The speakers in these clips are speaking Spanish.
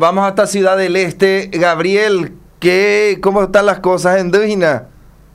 Vamos hasta Ciudad del Este. Gabriel, ¿cómo están las cosas en Dujina?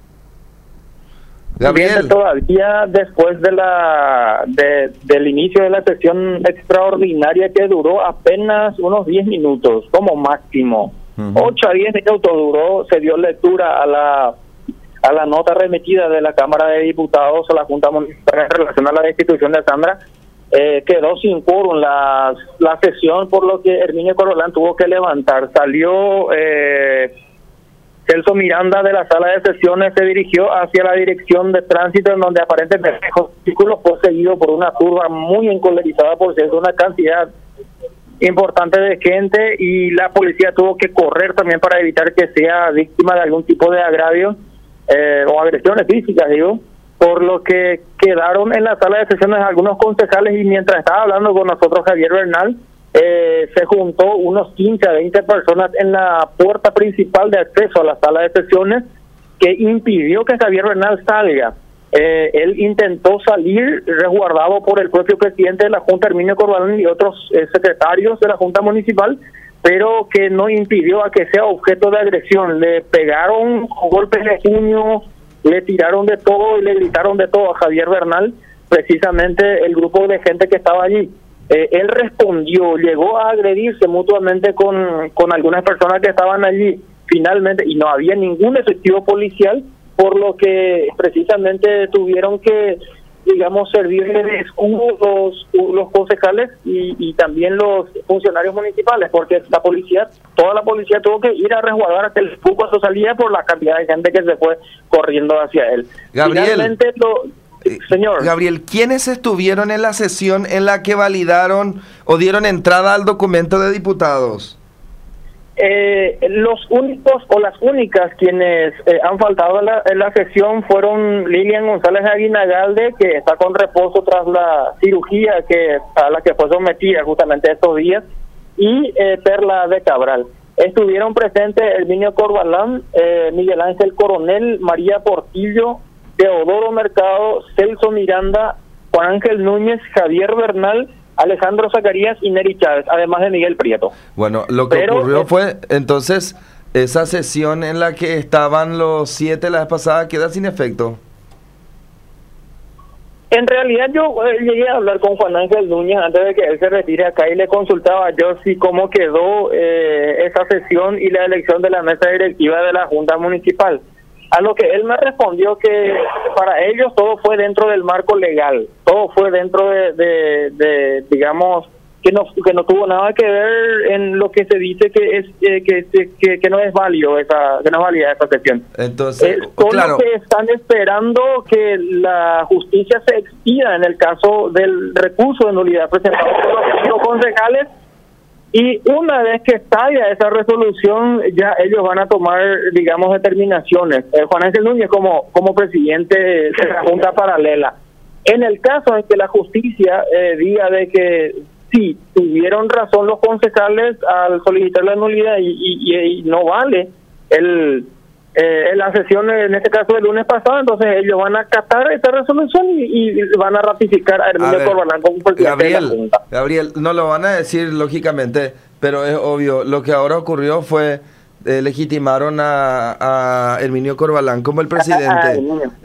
Gabriel. Todavía después del inicio de la sesión extraordinaria, que duró apenas unos 10 minutos como máximo. 8 a 10 minutos duró, se dio lectura a la nota remitida de la Cámara de Diputados a la Junta Municipal en relación a la destitución de Sandra. Quedó sin quórum la sesión, por lo que Herminio Corbalán tuvo que levantar. Salió Celso Miranda de la sala de sesiones, se dirigió hacia la dirección de tránsito, en donde aparentemente el vehículo fue seguido por una turba muy encolerizada, por cierto, una cantidad importante de gente, y la policía tuvo que correr también para evitar que sea víctima de algún tipo de agravio o agresiones físicas, digo, por lo que quedaron en la sala de sesiones algunos concejales, y mientras estaba hablando con nosotros Javier Bernal, se juntó unos 15 a 20 personas en la puerta principal de acceso a la sala de sesiones, que impidió que Javier Bernal salga. Él intentó salir resguardado por el propio presidente de la Junta, Herminio Corbalán, y otros secretarios de la Junta Municipal, pero que no impidió a que sea objeto de agresión. Le pegaron golpes de puño, le tiraron de todo y le gritaron de todo a Javier Bernal, precisamente el grupo de gente que estaba allí. Él respondió, llegó a agredirse mutuamente con algunas personas que estaban allí, finalmente, y no había ningún efectivo policial, por lo que precisamente tuvieron que, digamos, servirle de escudo los concejales y también los funcionarios municipales, porque toda la policía tuvo que ir a resguardar hasta el fútbol cuando salía, por la cantidad de gente que se fue corriendo hacia él. Gabriel, finalmente, señor Gabriel, ¿quiénes estuvieron en la sesión en la que validaron o dieron entrada al documento de diputados? Los únicos o las únicas quienes han faltado en la sesión fueron Lilian González Aguinagalde, que está con reposo tras la cirugía a la que fue sometida justamente estos días, y Perla de Cabral. Estuvieron presentes Herminio Corbalán, Miguel Ángel Coronel, María Portillo, Teodoro Mercado, Celso Miranda, Juan Ángel Núñez, Javier Bernal, Alejandro Zacarías y Neri Chávez, además de Miguel Prieto. Bueno, lo que ocurrió fue, entonces, esa sesión en la que estaban los 7 la vez pasada queda sin efecto. En realidad yo llegué a hablar con Juan Ángel Núñez antes de que él se retire acá, y le consultaba yo si cómo quedó esa sesión y la elección de la mesa directiva de la Junta Municipal. A lo que él me respondió que para ellos todo fue dentro del marco legal, todo fue dentro de digamos, que no tuvo nada que ver en lo que se dice que no es válido que no es válida esa sesión. Entonces, claro, que están esperando que la justicia se expida en el caso del recurso de nulidad presentado por los concejales. Y una vez que estalle esa resolución, ya ellos van a tomar, digamos, determinaciones. Juan Ángel Núñez como presidente de la Junta Paralela. En el caso en que la justicia diga de que sí, tuvieron razón los concejales al solicitar la nulidad y no vale la sesión, en este caso del lunes pasado, entonces ellos van a acatar esta resolución y van a ratificar a Herminio Corbalán como presidente de la Junta. Gabriel, no lo van a decir lógicamente, pero es obvio, lo que ahora ocurrió fue legitimaron a Herminio Corbalán como el presidente.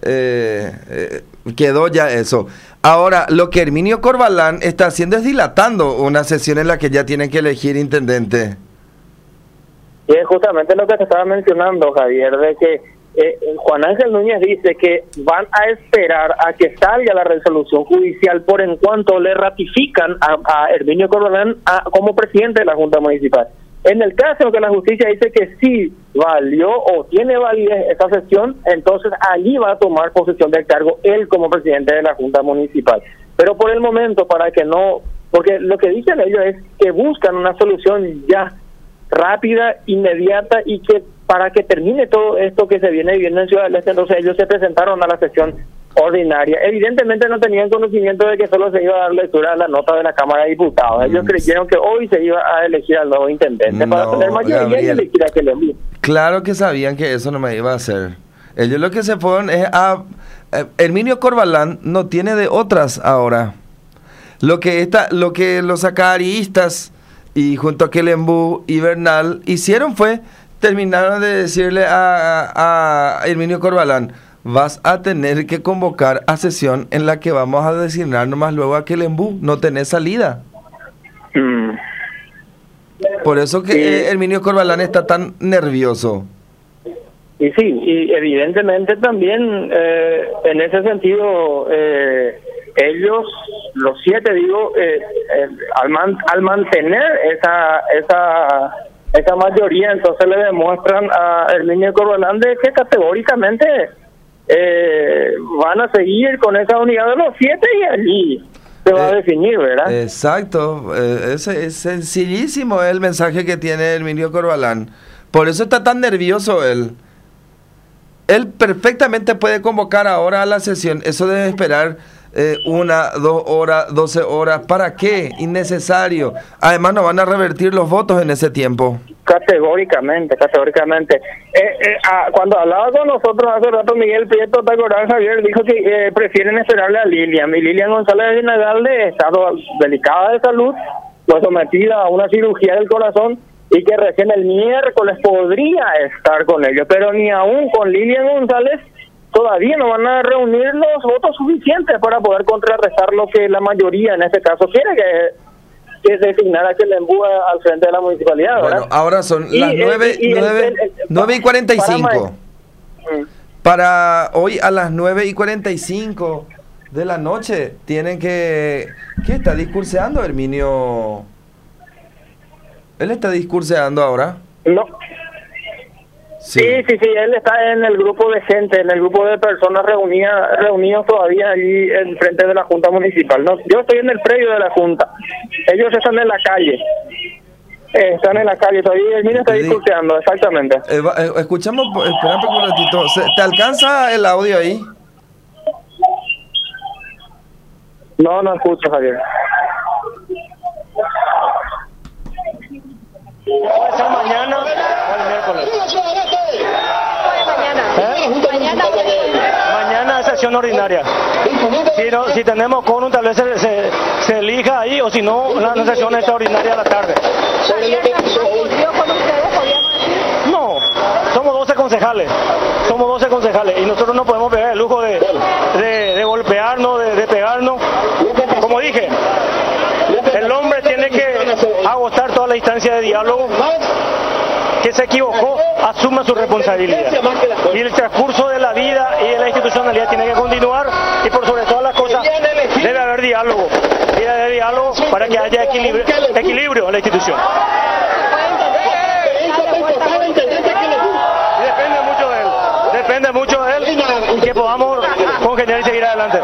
Quedó ya eso. Ahora, lo que Herminio Corbalán está haciendo es dilatando una sesión en la que ya tienen que elegir intendente. Y es justamente lo que te estaba mencionando, Javier, de que Juan Ángel Núñez dice que van a esperar a que salga la resolución judicial por en cuanto le ratifican a Herminio Corbalán como presidente de la Junta Municipal. En el caso que la justicia dice que sí valió o tiene validez esa sesión, entonces allí va a tomar posesión del cargo él como presidente de la Junta Municipal. Pero por el momento, porque lo que dicen ellos es que buscan una solución ya rápida, inmediata, y que para que termine todo esto que se viene viviendo en Ciudad del Este, entonces ellos se presentaron a la sesión ordinaria. Evidentemente no tenían conocimiento de que solo se iba a dar lectura a la nota de la Cámara de Diputados. Ellos creyeron que hoy se iba a elegir al nuevo intendente para tener mayoría y elegir a aquel envío. Claro que sabían que eso no me iba a hacer. Ellos lo que se fueron es a... Herminio Corbalán no tiene de otras ahora. Lo que los zacarístas y junto a Kelembú y Bernal terminaron de decirle a Herminio Corbalán: vas a tener que convocar a sesión en la que vamos a designar nomás luego a Kelembú, no tenés salida. Por eso que Herminio Corbalán está tan nervioso. Y sí, y evidentemente también en ese sentido ellos, los 7 digo, al mantener esa mayoría, entonces le demuestran a Herminio Corbalán de que categóricamente van a seguir con esa unidad de los 7 y allí se va a definir, ¿verdad? Exacto, es sencillísimo el mensaje que tiene Herminio Corbalán. Por eso está tan nervioso él. Él perfectamente puede convocar ahora a la sesión. Eso debe esperar 1, 2 horas, 12 horas. ¿Para qué? Innecesario. Además, no van a revertir los votos en ese tiempo. Categóricamente. Cuando hablaba con nosotros hace rato, Miguel Prieto, ¿te acordás, Javier? Dijo que prefieren esperarle a Lilian. Y Lilian González de Nagalde está delicada de salud, fue sometida a una cirugía del corazón, y que recién el miércoles podría estar con ellos, pero ni aún con Lilian González todavía no van a reunir los votos suficientes para poder contrarrestar lo que la mayoría en este caso quiere, que es designar a Kelembú al frente de la municipalidad, ¿verdad? Bueno, ahora son las 9:45. Para hoy a las 9:45 de la noche tienen que... ¿Qué está discurseando Herminio? ¿Él está discurseando ahora? No. Sí, él está en el grupo de gente, en el grupo de personas reunidos todavía allí en frente de la Junta Municipal. No, yo estoy en el predio de la Junta. Ellos están en la calle. Todavía el mío está discurseando, exactamente. Escuchamos, esperamos un ratito. ¿Te alcanza el audio ahí? No escucho, Javier. ¿Puede ser mañana o el miércoles? Mañana es sesión ordinaria. Si tenemos quórum, tal vez se elija ahí, o si no, una sesión extraordinaria a la tarde. No, somos 12 concejales. Y nosotros no podemos pegar el lujo de golpearnos, de pegarnos. Como dije, el hombre tiene que agotar toda la instancia de diálogo. Que se equivocó, asuma su responsabilidad. Y el transcurso de la vida y de la institucionalidad tiene que continuar, y por sobre todas las cosas debe haber diálogo. Debe haber diálogo para que haya equilibrio en la institución. Y depende mucho de él y que podamos congeniar y seguir adelante.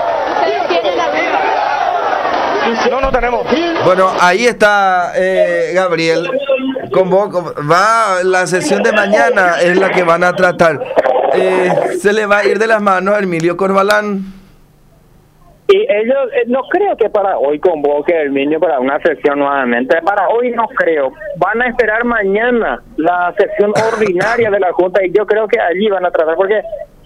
No tenemos. Bueno, ahí está Gabriel. Va la sesión de mañana, es la que van a tratar. Se le va a ir de las manos a Herminio Corbalán. Y ellos, no creo que para hoy convoque a Herminio para una sesión nuevamente. Para hoy no creo. Van a esperar mañana la sesión ordinaria de la Junta, y yo creo que allí van a tratar, porque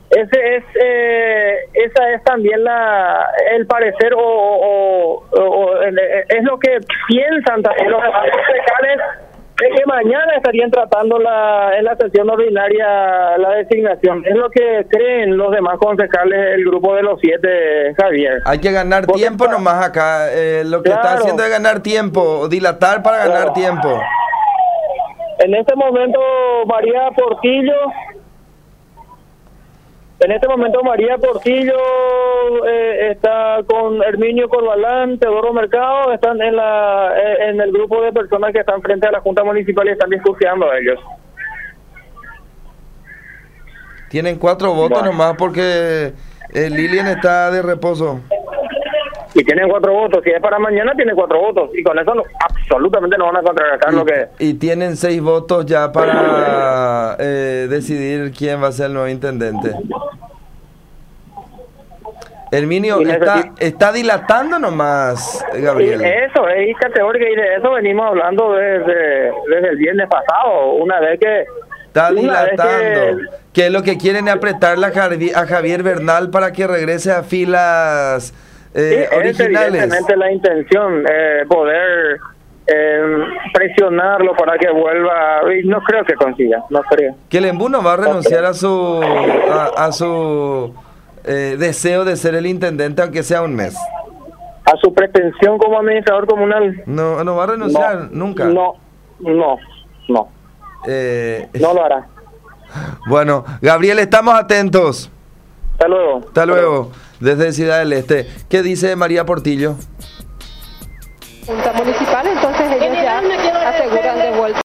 esa es también el parecer es lo que piensan también los demás concejales, de que mañana estarían tratando en la sesión ordinaria la designación. Es lo que creen los demás concejales, el grupo de los 7, Javier. Hay que ganar tiempo nomás acá. Lo que está haciendo es ganar tiempo, dilatar para ganar tiempo. En este momento María Portillo está con Herminio Corbalán, Teodoro Mercado, están en el grupo de personas que están frente a la Junta Municipal y están discutiendo ellos. Tienen 4 votos nomás porque Lilian está de reposo. Y tienen 4 votos. Si es para mañana, tiene 4 votos. Y con eso absolutamente no van a contrarrestar lo que... Y tienen 6 votos ya para decidir quién va a ser el nuevo intendente. Herminio, está dilatando nomás, Gabriel. Y eso es categórico, y de eso venimos hablando desde el viernes pasado. Una vez que... Está dilatando. Que lo que quieren es apretarle a Javier Bernal para que regrese a filas... originales. Es evidentemente la intención, poder presionarlo para que vuelva, y no creo que consiga, no creo. Que el Embú no va a renunciar a su deseo de ser el intendente, aunque sea un mes. A su pretensión como administrador comunal. No va a renunciar nunca. No lo hará. Bueno, Gabriel, estamos atentos. Hasta luego. Hasta luego. Desde Ciudad del Este. ¿Qué dice María Portillo? Junta municipal, entonces ellos ya aseguran de vuelta.